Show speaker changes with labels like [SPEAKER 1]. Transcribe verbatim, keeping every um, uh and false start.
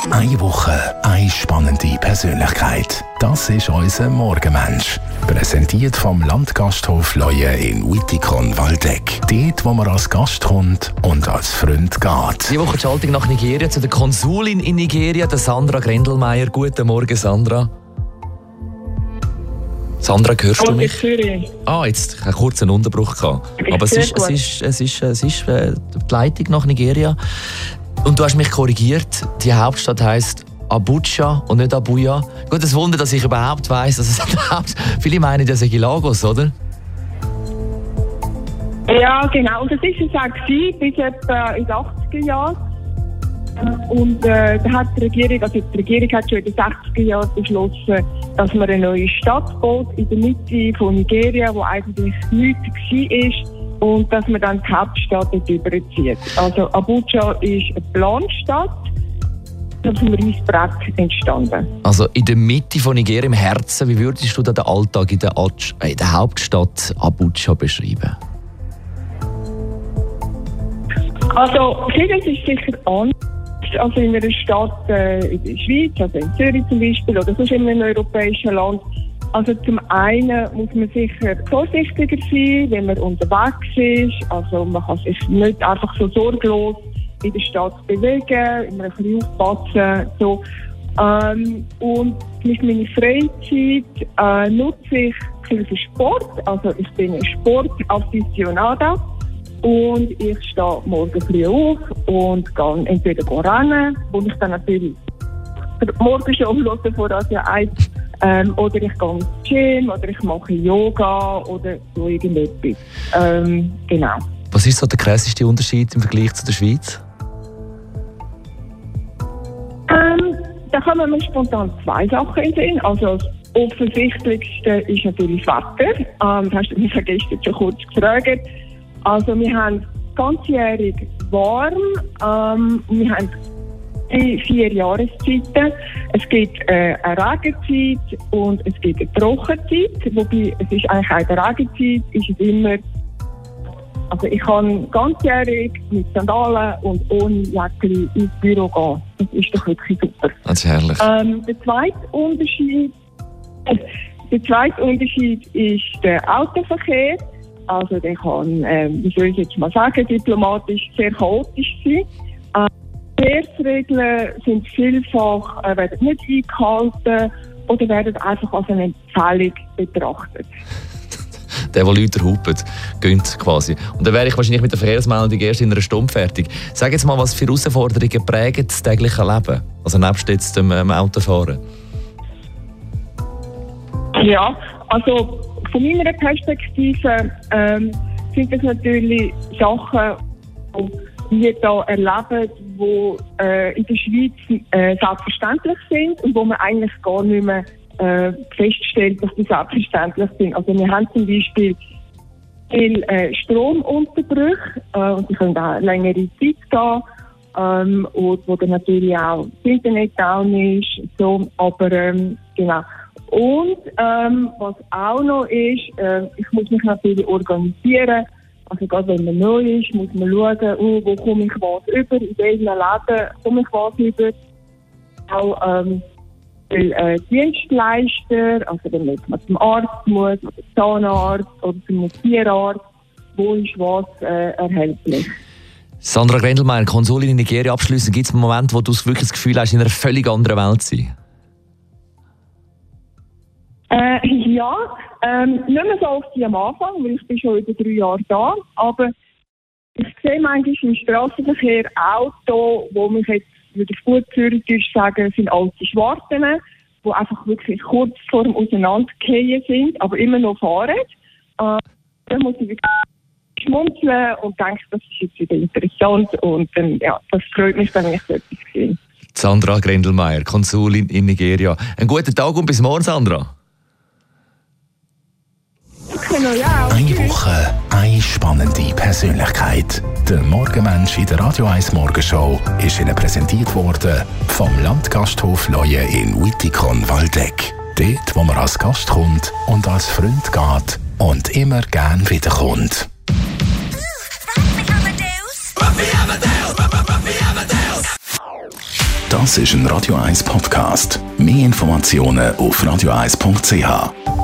[SPEAKER 1] Eine Woche, eine spannende Persönlichkeit. Das ist unser Morgenmensch. Präsentiert vom Landgasthof Leue in Wittikon-Waldeck. Dort, wo man als Gast kommt und als Freund geht.
[SPEAKER 2] Die Woche die Schaltung nach Nigeria zu der Konsulin in Nigeria, der Sandra Grendelmeier. Guten Morgen, Sandra. Sandra, hörst du mich? Ah, jetzt einen kurzen Unterbruch gehabt. Aber es ist, es ist, es ist, es ist äh, die Leitung nach Nigeria. Und du hast mich korrigiert. Die Hauptstadt heisst Abuja und nicht Abuja. Gut, das Wunder, dass ich überhaupt weiss, dass es überhaupt. Viele meinen, das sei Lagos, oder?
[SPEAKER 3] Ja, genau. Und das war es auch gewesen, bis etwa in den achtziger Jahren. Und äh, da hat die Regierung, also die Regierung hat schon in den sechziger Jahren beschlossen, dass man eine neue Stadt baut in der Mitte von Nigeria, wo eigentlich nichts war. Und dass man dann die Hauptstadt dort überzieht. Also Abuja ist eine Planstadt, aus dem Reisbrett entstanden.
[SPEAKER 2] Also in der Mitte von Nigeria, im Herzen, wie würdest du den Alltag in der, Ad- in der Hauptstadt Abuja beschreiben?
[SPEAKER 3] Also vieles ist sicher anders als in einer Stadt äh, in der Schweiz, also in Zürich zum Beispiel, oder sonst in einem europäischen Land. Also zum einen muss man sicher vorsichtiger sein, wenn man unterwegs ist. Also man kann sich nicht einfach so sorglos in der Stadt bewegen, immer ein bisschen aufpassen. So. Ähm, und mit meiner Freizeit äh, nutze ich viel für Sport. Also ich bin ein Sportaficionada und ich stehe morgen früh auf und gehe entweder rennen, wo ich dann natürlich morgen schon höre vor Radio eins. Ähm, oder ich gehe ins Gym, oder ich mache Yoga, oder so irgendetwas. Ähm, genau.
[SPEAKER 2] Was ist so der krasseste Unterschied im Vergleich zu der Schweiz?
[SPEAKER 3] Ähm, da kommen mir spontan zwei Sachen in den Sinn. Also das offensichtlichste ist natürlich das Wetter. Ähm, das hast du mich ja gestern schon kurz gefragt. Also wir haben ganzjährig warm. Ähm, wir haben vier Jahreszeiten. Es gibt äh, eine Regenzeit und es gibt eine Trockenzeit. Wobei, es ist eigentlich auch in der Regenzeit ist es immer, also ich kann ganzjährig mit Sandalen und ohne Jäckchen ins Büro gehen. Das ist doch wirklich super.
[SPEAKER 2] Das ist herrlich.
[SPEAKER 3] Ähm, der zweite Unterschied, der zweite Unterschied ist der Autoverkehr. Also der kann, äh, wie soll ich jetzt mal sagen, diplomatisch sehr chaotisch sein. Die Verkehrsregeln sind vielfach äh, werden nicht eingehalten oder werden einfach als eine Empfehlung betrachtet.
[SPEAKER 2] Der, der Leute hupt, gönnt quasi. Und dann wäre ich wahrscheinlich mit der Verkehrsmeldung erst in einer Stunde fertig. Sag jetzt mal, was für Herausforderungen prägen das tägliche Leben? Also nebst jetzt dem ähm, Autofahren.
[SPEAKER 3] Ja, also von meiner Perspektive ähm, sind das natürlich Sachen, die wir hier erleben, die äh, in der Schweiz äh, selbstverständlich sind und wo man eigentlich gar nicht mehr äh, feststellt, dass die selbstverständlich sind. Also wir haben zum Beispiel viel äh, Stromunterbrüche äh, und die können auch längere Zeit gehen, ähm, und wo dann natürlich auch das Internet down ist. So. Aber ähm, genau. Und ähm, was auch noch ist, äh, ich muss mich natürlich organisieren. Also gerade wenn man neu ist, muss man schauen, oh, wo komme ich was über, in welchen Läden komme ich was über. Auch ähm, weil, äh, Dienstleister, also wenn man jetzt zum Arzt muss, oder Zahnarzt oder zum Tierarzt, wo ist was äh, erhältlich.
[SPEAKER 2] Sandra Grendelmeier, Konsulin in Nigeria, abschließend gibt es einen Moment, wo du wirklich das Gefühl hast, in einer völlig anderen Welt zu sein?
[SPEAKER 3] Äh, ja, ähm, nicht mehr so oft wie am Anfang, weil ich bin schon über drei Jahre da, aber ich sehe manchmal im Strassenverkehr Autos, wo mich jetzt, würde ich gut Zürichdeutsch sagen, sind alte Schwarten, die einfach wirklich kurz vor dem Auseinandergehen sind, aber immer noch fahren. Äh, da muss ich wirklich schmunzeln und denke, das ist jetzt wieder interessant und ähm, ja, das freut mich dann, wenn ich so etwas sehe.
[SPEAKER 2] Sandra Grendelmeier, Konsulin in Nigeria. Einen guten Tag und bis morgen, Sandra.
[SPEAKER 1] Eine Woche, eine spannende Persönlichkeit. Der Morgenmensch in der Radio eins Morgenshow ist Ihnen präsentiert worden vom Landgasthof Leue in Wittikon-Waldeck. Dort, wo man als Gast kommt und als Freund geht und immer gern wiederkommt. Das ist ein Radio eins Podcast. Mehr Informationen auf radio eins punkt c h.